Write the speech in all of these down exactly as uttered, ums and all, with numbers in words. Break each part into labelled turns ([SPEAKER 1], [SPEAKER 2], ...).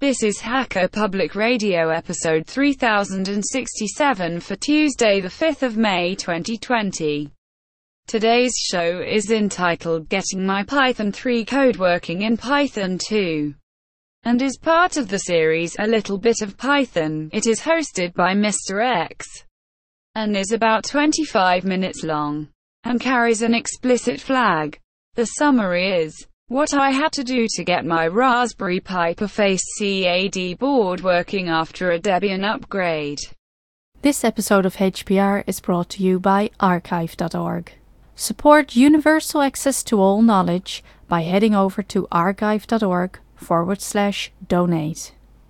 [SPEAKER 1] This is Hacker Public Radio episode three thousand sixty-seven for Tuesday the fifth of May twenty twenty. Today's show is entitled Getting My Python three Code Working in Python two, and is part of the series A Little Bit of Python. It is hosted by Mister X, and is about twenty-five minutes long, and carries an explicit flag. The summary is what I had to do to get my Raspberry Pi Perface C A D board working after a Debian upgrade.
[SPEAKER 2] This episode of H P R is brought to you by archive dot org. Support universal access to all knowledge by heading over to archive dot org forward slash donate.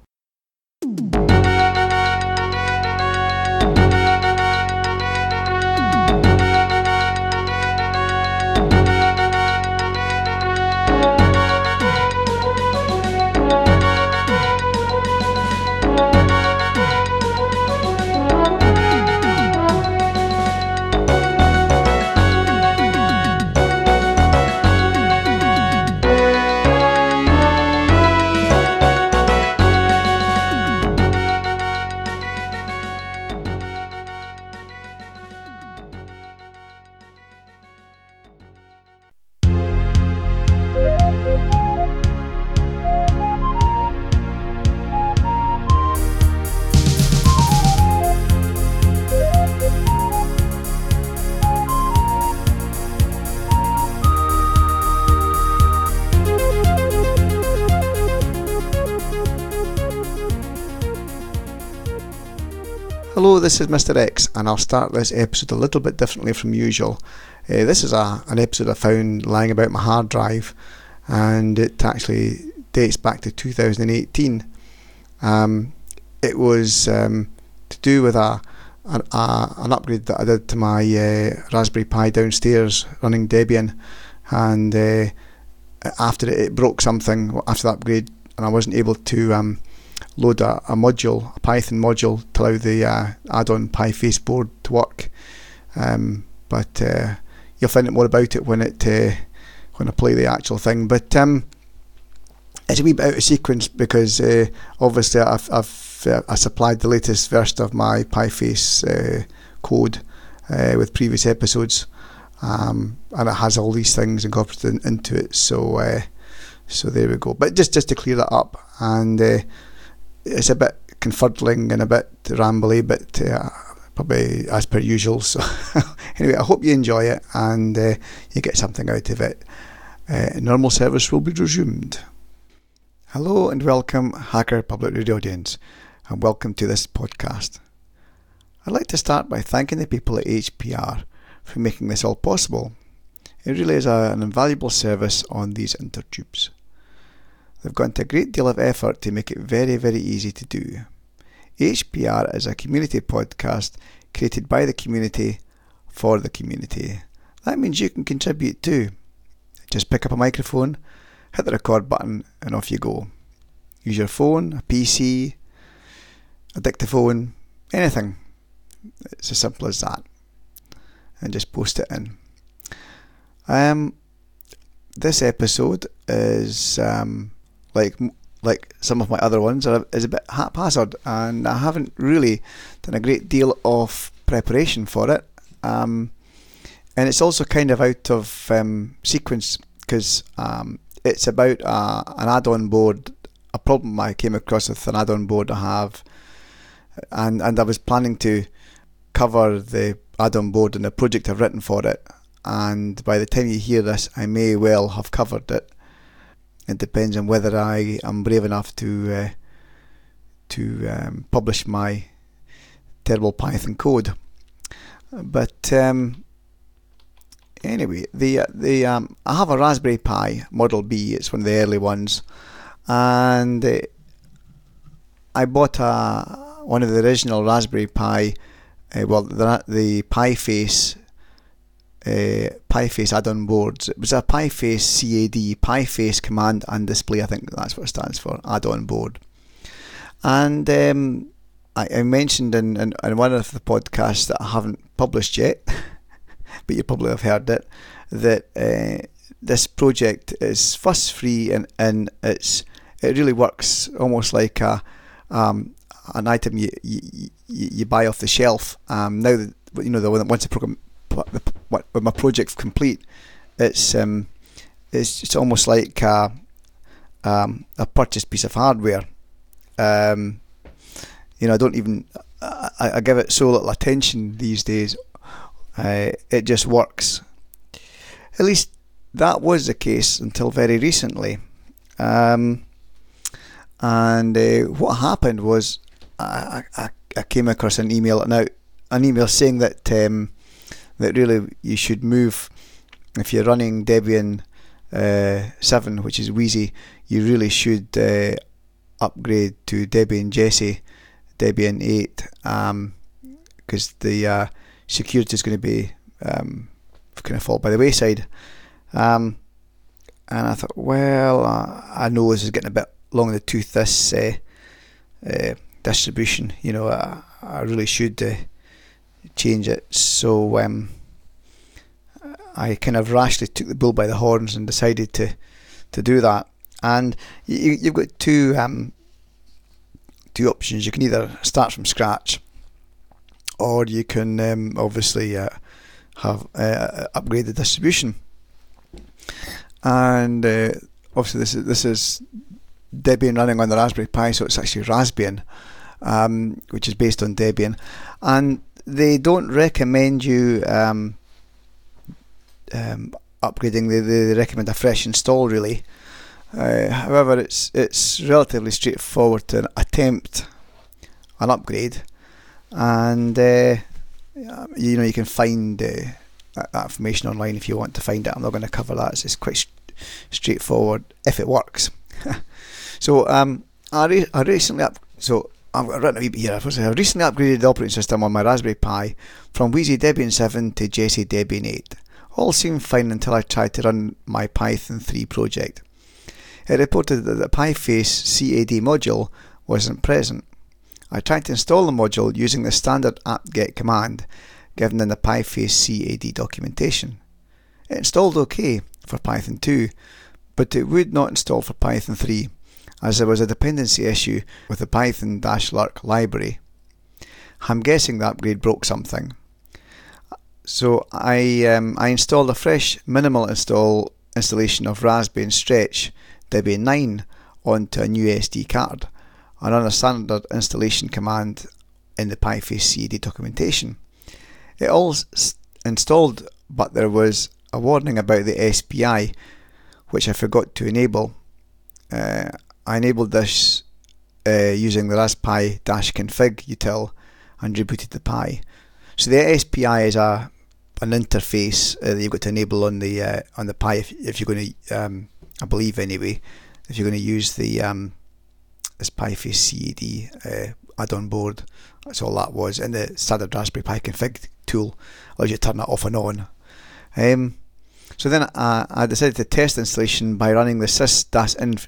[SPEAKER 3] Hello, this is Mister X, and I'll start this episode a little bit differently from usual. Uh, this is a, an episode I found lying about my hard drive, and it actually dates back to two thousand eighteen. Um, it was um, to do with a, a, a an upgrade that I did to my uh, Raspberry Pi downstairs running Debian, and uh, after it, it broke something after the upgrade, and I wasn't able to um, load a, a module, a Python module, to allow the uh, add-on PyFace board to work. Um, but uh, you'll find out more about it when it uh, when I play the actual thing. But um, it's a wee bit out of sequence because uh, obviously I've, I've uh, I supplied the latest version of my PyFace uh, code uh, with previous episodes, um, and it has all these things incorporated in, into it. So uh, so there we go. But just just to clear that up, and uh, it's a bit confuddling and a bit rambly, but uh, probably as per usual. So anyway, I hope you enjoy it and uh, you get something out of it. Uh, normal service will be resumed. Hello and welcome, Hacker Public Radio audience, and welcome to this podcast. I'd like to start by thanking the people at H P R for making this all possible. It really is a, an invaluable service on these intertubes. They've gone to a great deal of effort to make it very, very easy to do. H P R is a community podcast created by the community for the community. That means you can contribute too. Just pick up a microphone, hit the record button, and off you go. Use your phone, a P C, a dictaphone, anything. It's as simple as that. And just post it in. Um, this episode is um, like like some of my other ones are is a bit haphazard, and I haven't really done a great deal of preparation for it. Um, and it's also kind of out of um, sequence because um, it's about uh, an add-on board, a problem I came across with an add-on board I have, and and I was planning to cover the add-on board in the project I've written for it. And by the time you hear this, I may well have covered it. It depends on whether I am brave enough to uh, to um, publish my terrible Python code. But um, anyway, the the um, I have a Raspberry Pi Model B. It's one of the early ones, and uh, I bought a one of the original Raspberry Pi. Uh, well, the the PyFace. Uh, PyFace add-on boards. It was a PyFace C A D, PyFace Command and Display, I think that's what it stands for, add-on board. And um, I, I mentioned in, in, in one of the podcasts that I haven't published yet, but you probably have heard it, that uh, this project is fuss-free and, and it's it really works almost like a, um, an item you, you you buy off the shelf. Um, now that you know the once the program, when my project's complete, it's um, it's it's almost like a, um, a purchased piece of hardware. Um, you know, I don't even I, I give it so little attention these days. Uh, it just works. At least that was the case until very recently. Um, and uh, what happened was I, I, I came across an email now, an email saying that um, that really you should move if you're running Debian uh, seven, which is Wheezy. You really should uh, upgrade to Debian Jessie, Debian eight, because um, the uh, security is going to be um, kind of fall by the wayside. Um, and I thought, well, uh, I know this is getting a bit long in the tooth, this uh, uh, distribution. You know, I, I really should uh, change it. So um, I kind of rashly took the bull by the horns and decided to to do that. And you, you've got two um, two options. You can either start from scratch, or you can um, obviously uh, have uh, upgrade the distribution. And uh, obviously this is this is Debian running on the Raspberry Pi, so it's actually Raspbian, um, which is based on Debian, and they don't recommend you um, um, upgrading. They, they recommend a fresh install, really. Uh, however, it's it's relatively straightforward to attempt an upgrade, and uh, you know you can find uh, that, that information online if you want to find it. I'm not going to cover that. It's just quite st- straightforward if it works. So um, I, re- I recently up so I've written a wee bit here. I recently upgraded the operating system on my Raspberry Pi from Wheezy Debian seven to Jessie Debian eight. All seemed fine until I tried to run my Python three project. It reported that the PyFace C A D module wasn't present. I tried to install the module using the standard apt-get command given in the PyFace C A D documentation. It installed OK for Python two, but it would not install for Python three, as there was a dependency issue with the python-lurk library. I'm guessing the upgrade broke something. So I um, I installed a fresh minimal install installation of Raspbian Stretch Debian nine onto a new S D card and run a standard installation command in the PyFace C A D documentation. It all s- installed, but there was a warning about the S P I, which I forgot to enable. Uh, I enabled this uh, using the raspi-config util and rebooted the Pi. So the S P I is a an interface uh, that you've got to enable on the uh, on the Pi if, if you're going to, um, I believe anyway, if you're going to use the um, this PyFace C A D uh, add-on board. That's all that was. And the standard Raspberry Pi config tool allows you to turn it off and on. Um, so then uh, I decided to test installation by running the sys-inf-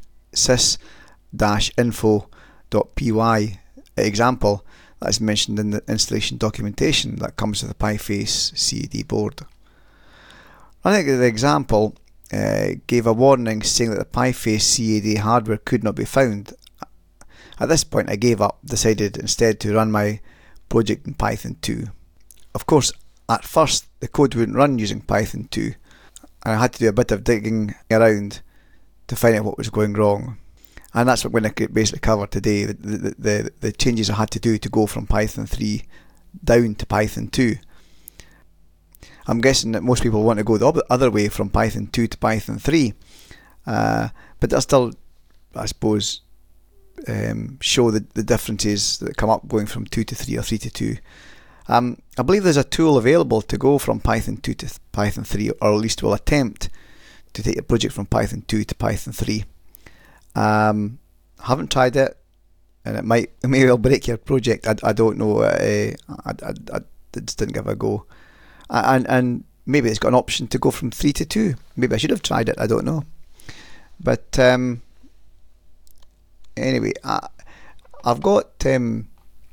[SPEAKER 3] sys-info.py example that is mentioned in the installation documentation that comes with the PyFace C A D board. Running the example uh, gave a warning saying that the PyFace C A D hardware could not be found. At this point I gave up, decided instead to run my project in Python two. Of course, at first the code wouldn't run using Python two, and I had to do a bit of digging around to find out what was going wrong. And that's what we're going to basically cover today, the, the, the, the changes I had to do to go from Python three down to Python two. I'm guessing that most people want to go the other way from Python two to Python three, uh, but they'll still, I suppose, um, show the, the differences that come up going from two to three or three to two. Um, I believe there's a tool available to go from Python two to Python three, or at least will attempt to take a project from Python two to Python three. Um, haven't tried it, and it might it may well break your project. I, I don't know. Uh, I, I, I just didn't give it a go, and and maybe it's got an option to go from three to two. Maybe I should have tried it. I don't know. But um, anyway, I, I've got um,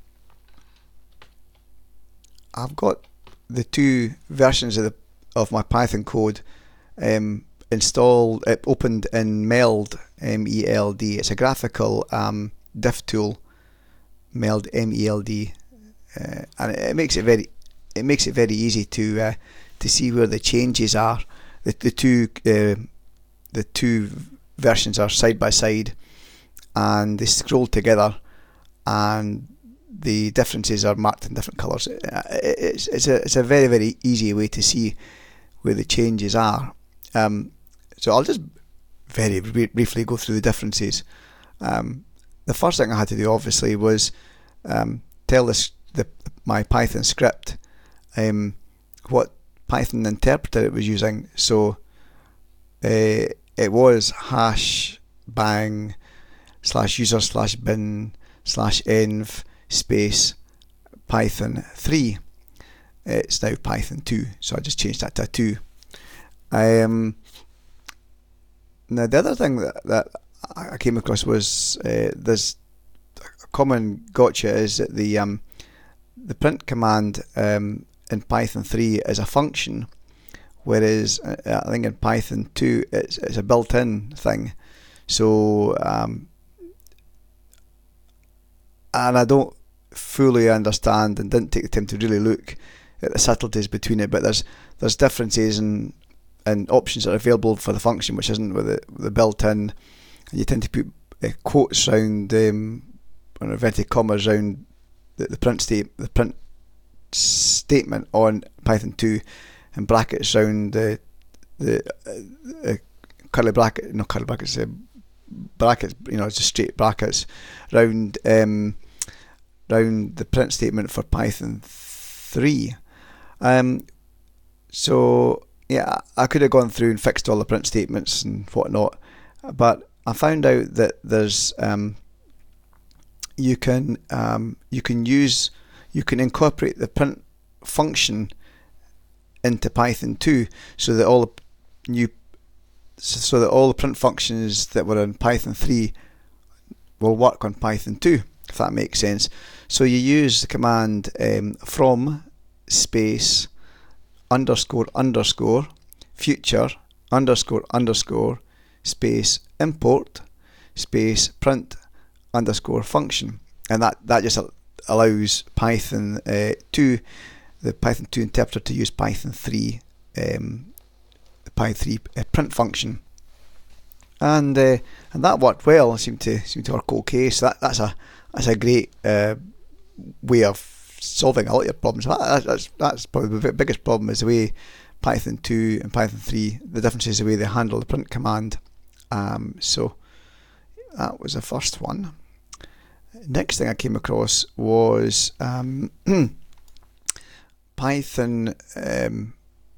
[SPEAKER 3] I've got the two versions of the of my Python code um, installed, uh, opened in Meld M E L D. It's a graphical um, diff tool, Meld, M E L D, uh, and it, it makes it very it makes it very easy to uh, to see where the changes are. The the two uh, the two versions are side by side, and they scroll together, and the differences are marked in different colours. It's it's a it's a very very easy way to see where the changes are. Um, so I'll just very briefly go through the differences. Um, the first thing I had to do, obviously, was um, tell this the my Python script um, what Python interpreter it was using. So uh, it was hash bang slash user slash bin slash env space Python three. It's now Python two, so I just changed that to a two. Um, now the other thing that, that I came across was uh, there's a common gotcha is that the um, the print command um, in Python three is a function, whereas uh, I think in Python two it's, it's a built-in thing. So um, and I don't fully understand and didn't take the time to really look at the subtleties between it, but there's there's differences in and options that are available for the function which isn't with the, the built-in. You tend to put uh, quotes around um, or inverted commas around the, the print state the print statement on Python two, and brackets around the the uh, uh, curly bracket no curly brackets uh, brackets you know just straight brackets round um, round the print statement for Python three. Um, so yeah, I could have gone through and fixed all the print statements and whatnot, but I found out that there's um, you can um, you can use you can incorporate the print function into Python two, so that all the new so that all the print functions that were in Python three will work on Python two, if that makes sense. So you use the command um, from space underscore underscore future underscore underscore space import space print underscore function, and that, that just allows Python uh, two, the Python two interpreter, to use Python three, um, the Python three uh, print function, and uh, and that worked well. It seemed to seemed to work okay. So that, that's a that's a great uh, way of solving a lot of your problems. That, that's that's probably the biggest problem, is the way Python two and Python three, the difference is the way they handle the print command. Um, so that was the first one. Next thing I came across was um, Python um,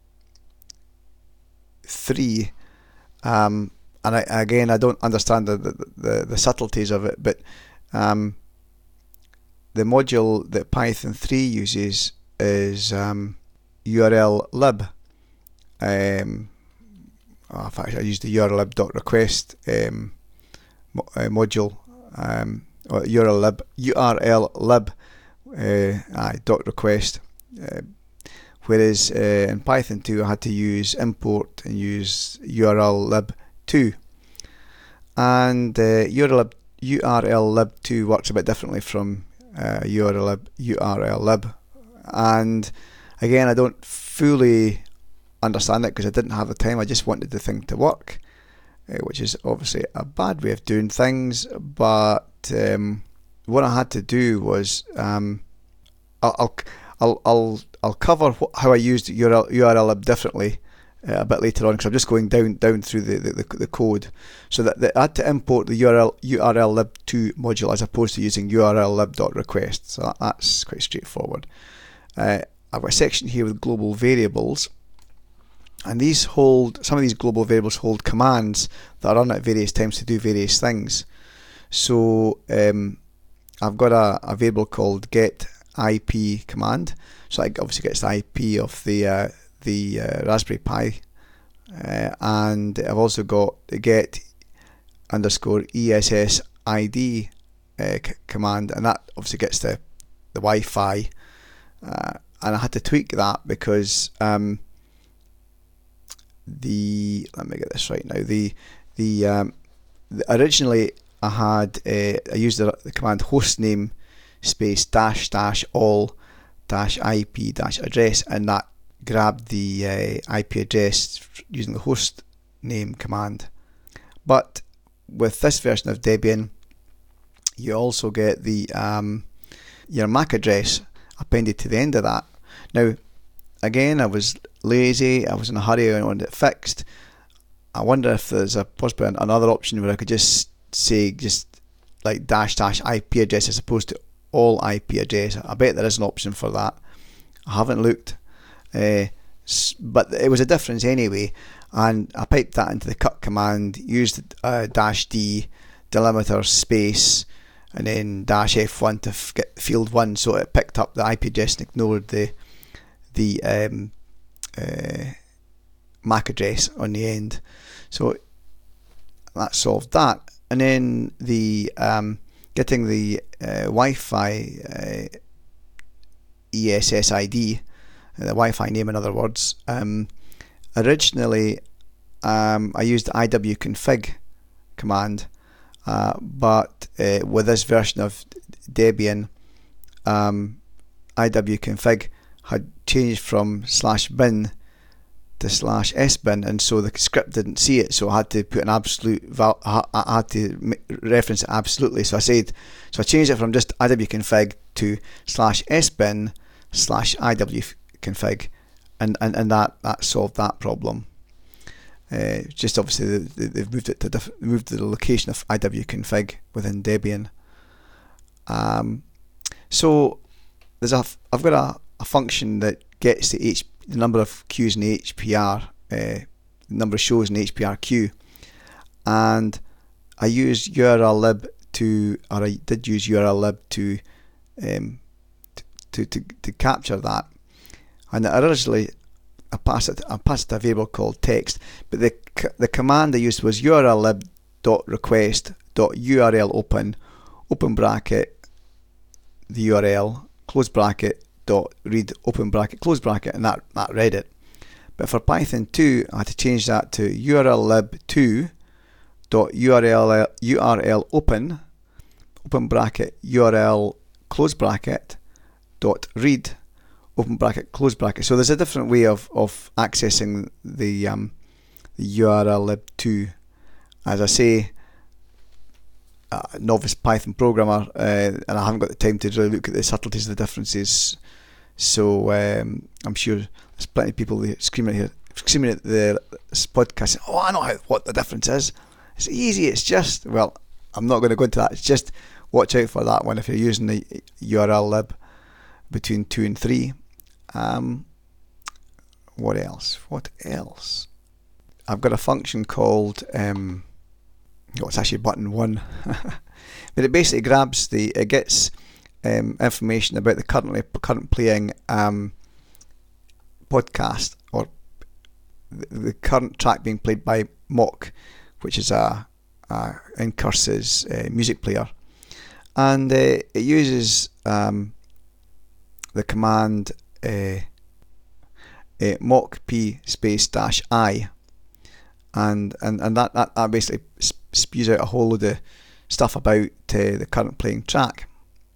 [SPEAKER 3] three, um, and I, again I don't understand the, the, the, the subtleties of it, but um, the module that Python three uses is um, U R L lib. Um, oh, in fact, I used the U R L lib dot request um, mo- uh, module. Um, or U R L lib, U R L lib uh, aye, dot request. Uh, whereas uh, in Python two, I had to use import and use U R L lib two. And uh, U R L lib, U R L lib two works a bit differently from uh, U R L lib, U R L lib. And again, I don't fully understand it because I didn't have the time. I just wanted the thing to work, uh, which is obviously a bad way of doing things. But um, what I had to do was um, I'll, I'll I'll I'll cover wh- how I used U R L, U R L lib differently uh, a bit later on, because I'm just going down down through the the, the, the code. So that, that I had to import the U R L U R L lib two module as opposed to using U R L lib dot request. So that, that's quite straightforward. Uh, I've got a section here with global variables. And these hold, some of these global variables hold commands that are run at various times to do various things. So um, I've got a, a variable called get I P command. So it obviously gets the I P of the uh, the uh, Raspberry Pi, uh, and I've also got the get underscore E S S I D uh, c- command, and that obviously gets the the Wi-Fi. Uh, and I had to tweak that because um, the let me get this right now. The the um, originally I had uh, I used the, the command hostname space dash dash all dash ip dash address, and that grabbed the uh, I P address using the host name command. But with this version of Debian, you also get the um, your M A C address appended to the end of that. Now, again, I was lazy, I was in a hurry, I wanted it fixed. I wonder if there's a possibly another option where I could just say just like dash dash I P address as opposed to all I P address. I bet there is an option for that. I haven't looked, uh, but it was a difference anyway, and I piped that into the cut command, used uh, dash D delimiter space and then dash F one to f- get field one, so it picked up the I P address and ignored the the um, uh, M A C address on the end. So that solved that. And then the um, getting the uh, Wi-Fi uh, E S S I D, uh, the Wi-Fi name in other words. Um, originally, um, I used the iwconfig command, uh, but uh, with this version of Debian, um, iwconfig had changed from slash bin to slash sbin, and so the script didn't see it, so I had to put an absolute val- I had to reference it absolutely. So I said, so I changed it from just iwconfig to slash sbin slash iwconfig, and, and, and that, that solved that problem. Uh, just obviously they, they've moved it to diff- moved to the location of iwconfig within Debian. Um, so there's a I've got a, a function that gets the H the number of queues in the H P R, uh, the number of shows in the H P R queue, and I used urllib to, or I did use urllib to, um, to, to to capture that. And originally, I passed it, I passed a variable called text, but the the command I used was urllib.request.urlopen open bracket the U R L close bracket dot read open bracket close bracket, and that, that read it. But for Python two, I had to change that to urllib2 dot url url open open bracket url close bracket dot read open bracket close bracket. So there's a different way of, of accessing the um the urllib two. As I say, a novice Python programmer, uh, and I haven't got the time to really look at the subtleties of the differences. So um, I'm sure there's plenty of people screaming here, screaming at the this podcast, saying, "Oh, I know how, what the difference is. It's easy. It's just..." Well, I'm not going to go into that. It's just watch out for that one if you're using the urllib between two and three. Um, what else? What else? I've got a function called. Um, oh, it's actually button one, but it basically grabs the. It gets. Um, information about the currently current playing um, podcast, or the, the current track being played by Mock, which is a, a Incurse's uh, music player, and uh, it uses um, the command uh, uh, mock p space dash I, and and and that that, that basically spews out a whole load of stuff about uh, the current playing track.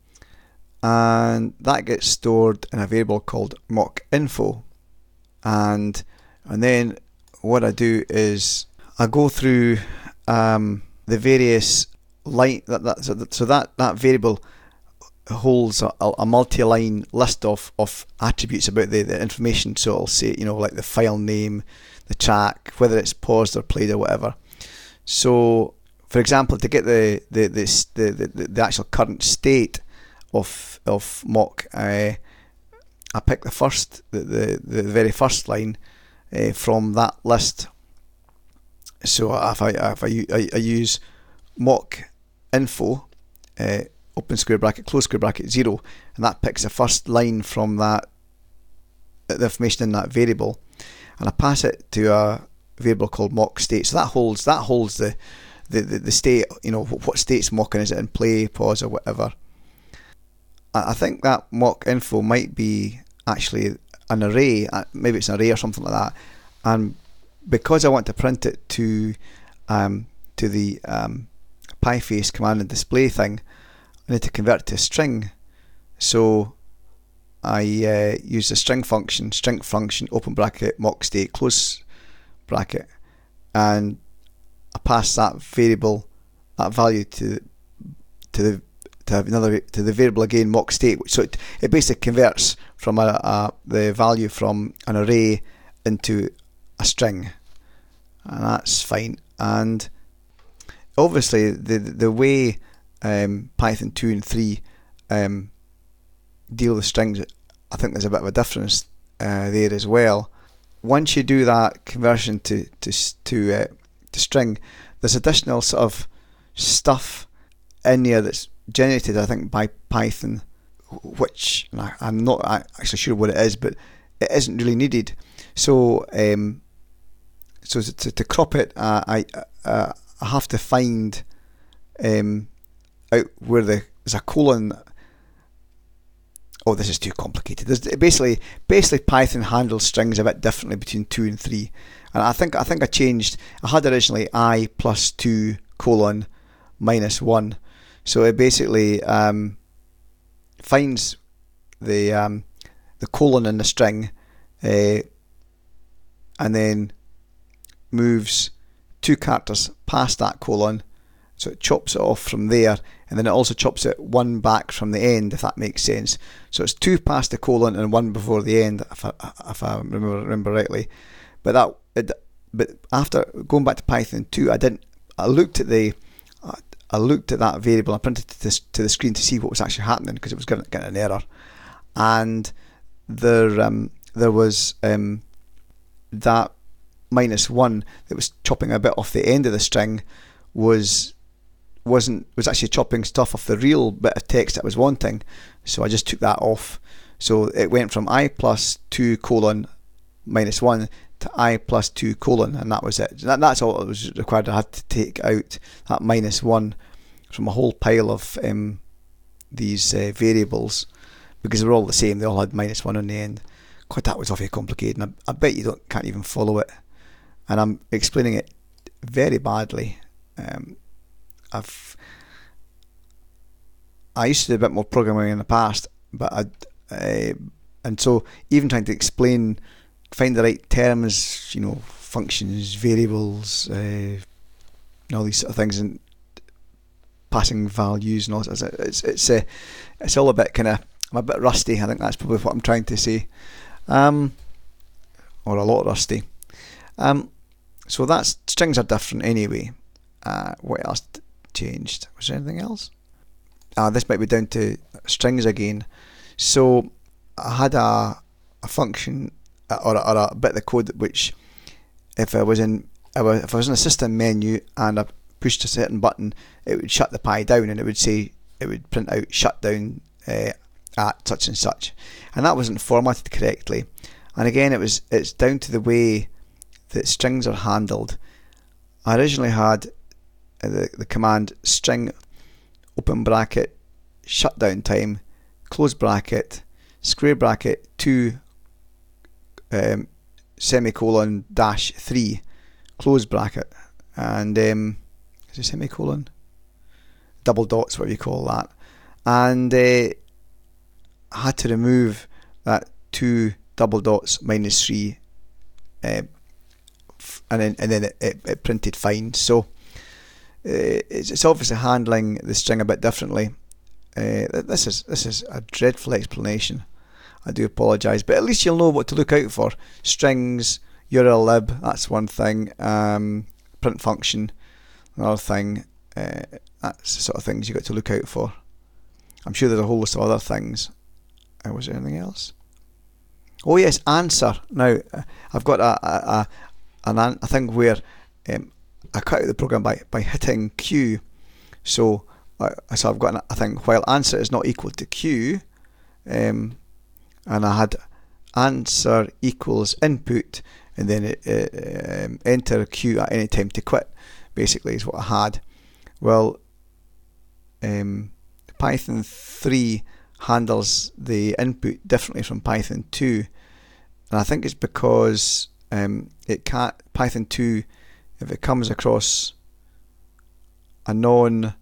[SPEAKER 3] And that gets stored in a variable called mock info, and and then what I do is I go through um, the various line that, that so that so that, that variable holds a, a multi-line list of, of attributes about the, the information. So I'll say, you know, like the file name, the track, whether it's paused or played or whatever. So for example, to get the the the the, the, the actual current state of of mock, uh, I pick the first the, the, the very first line uh, from that list. So if I if I, I, I use mock info uh, open square bracket close square bracket zero, and that picks the first line from that, the information in that variable, and I pass it to a variable called mock state. So that holds that holds the the, the, the state, you know, what state's mocking, is it in play, pause or whatever. I think that mock info might be actually an array, maybe it's an array or something like that, and because I want to print it to um, to the um, PyFace command and display thing, I need to convert it to a string. So I uh, use the string function, string function, open bracket, mock state, close bracket, and I pass that variable, that value to to the to have another to the variable again, mock state. So it, it basically converts from a, a the value from an array into a string, and that's fine. And obviously the the way um, Python two and three um, deal with strings, I think there's a bit of a difference uh, there as well. Once you do that conversion to to to, uh, to string, there's additional sort of stuff in there that's generated, I think, by Python, which I, I'm not actually sure what it is, but it isn't really needed. So, um, so to, to crop it, uh, I uh, I have to find um, out where the there's a colon. Oh, this is too complicated. There's basically, basically Python handles strings a bit differently between two and three, and I think I think I changed. I had originally I plus two colon minus one, so it basically um, finds the um, the colon in the string, uh, and then moves two characters past that colon, so it chops it off from there, and then it also chops it one back from the end, if that makes sense. So it's two past the colon and one before the end, if I, if I remember, remember rightly. But that, it, but after going back to Python two, I didn't. I looked at the, I looked at that variable. I printed it to, this, to the screen to see what was actually happening, because it was getting, getting an error, and there, um, there was um, that minus one that was chopping a bit off the end of the string was. wasn't was actually chopping stuff off the real bit of text that I was wanting, so I just took that off. So it went from I plus two colon minus one to I plus two colon, and that was it. That, that's all that was required. I had to take out that minus one from a whole pile of um, these uh, variables, because they were all the same. They all had minus one on the end. God, that was awfully complicated, and I, I bet you don't can't even follow it. And I'm explaining it very badly. Um, I've I used to do a bit more programming in the past, but I uh, and so even trying to explain, find the right terms, you know, functions, variables, uh, and all these sort of things, and passing values and all that. It's it's uh, it's all a bit kind of. I'm a bit rusty. I think that's probably what I'm trying to say, um, or a lot rusty. Um, so that's strings are different anyway. Uh, what else changed? Was there anything else? Uh, this might be down to strings again. So I had a a function or a, or a bit of the code which, if I was in if I was in a system menu and I pushed a certain button, it would shut the Pi down, and it would say it would print out shutdown uh, at such and such, and that wasn't formatted correctly. And again, it was it's down to the way that strings are handled. I originally had the the command string open bracket shutdown time close bracket square bracket two um, semicolon dash three close bracket, and um, is it semicolon double dots, what you call that, and uh, I had to remove that two double dots minus three, uh, and then and then it, it, it printed fine. So uh, it's, it's obviously handling the string a bit differently. Uh, this is this is a dreadful explanation. I do apologise, but at least you'll know what to look out for. Strings, U R L lib, that's one thing. Um, print function, another thing. Uh, that's the sort of things you got to look out for. I'm sure there's a whole list of other things. Uh, was there anything else? Oh yes, answer. Now uh, I've got a a, a, an, a thing where um, I cut out the program by, by hitting Q. So uh, so I've got a thing while answer is not equal to Q, um, and I had answer equals input, and then it, uh, um, enter Q at any time to quit. Basically, is what I had. Well, um, Python three handles the input differently from Python two, and I think it's because um, it can't Python two, if it comes across a non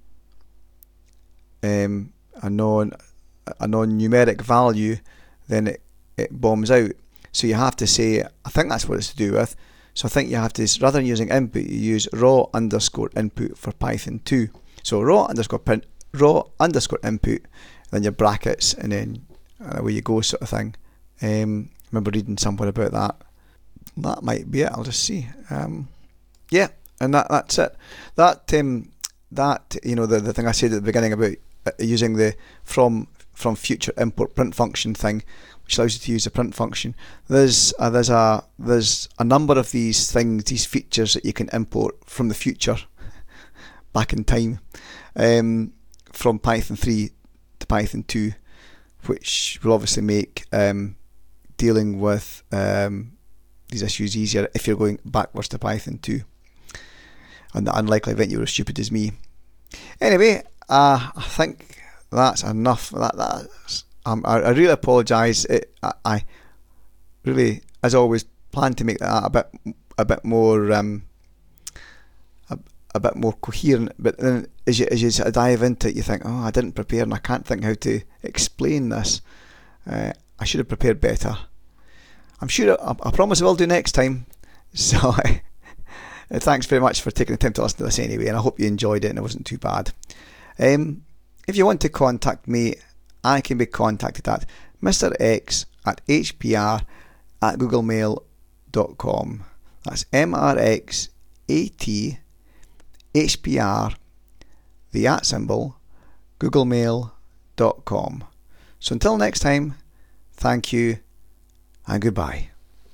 [SPEAKER 3] um, a non a non-numeric value, then it, it bombs out. So you have to say, I think that's what it's to do with. So I think you have to, rather than using input, you use raw underscore input for Python two. So raw underscore print, raw underscore input, then your brackets, and then uh, away you go, sort of thing. Um, remember reading somewhere about that. That might be it. I'll just see. Um, yeah, and that that's it. That um, that you know the the thing I said at the beginning about uh, using the from from future import print function thing, which allows you to use the print function. There's uh, there's a there's a number of these things, these features that you can import from the future, back in time, um, from Python three to Python two, which will obviously make um, dealing with um, these issues easier if you're going backwards to Python two. On the unlikely event you were as stupid as me. Anyway, uh, I think that's enough. That that's. Um, I, I really apologise. It I, I really, as always, plan to make that a bit a bit more um, a, a bit more coherent. But then, as you as you sort of dive into it, you think, oh, I didn't prepare, and I can't think how to explain this. Uh, I should have prepared better. I'm sure. I, I promise I will do next time. So. Uh, thanks very much for taking the time to listen to this anyway, and I hope you enjoyed it and it wasn't too bad. Um, if you want to contact me, I can be contacted at Mister X at H P R at googlemail dot com. That's M R X A T H P R, the at symbol, googlemail dot com. So until next time, thank you and goodbye.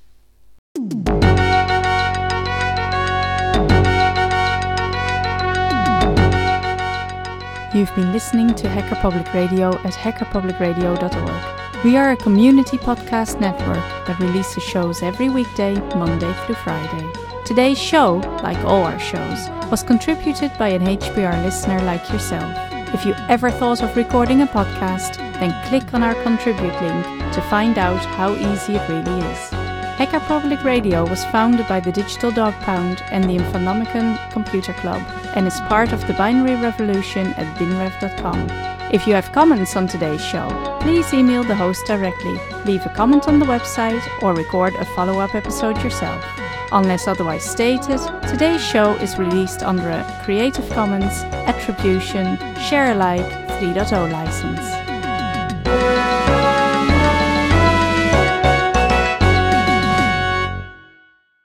[SPEAKER 2] You've been listening to Hacker Public Radio at hacker public radio dot org. We are a community podcast network that releases shows every weekday, Monday through Friday. Today's show, like all our shows, was contributed by an H P R listener like yourself. If you ever thought of recording a podcast, then click on our contribute link to find out how easy it really is. Hacker Public Radio was founded by the Digital Dog Pound and the Infonomicon Computer Club and is part of the Binary Revolution at binrev dot com. If you have comments on today's show, please email the host directly, leave a comment on the website, or record a follow-up episode yourself. Unless otherwise stated, today's show is released under a Creative Commons Attribution Share Alike three point oh license.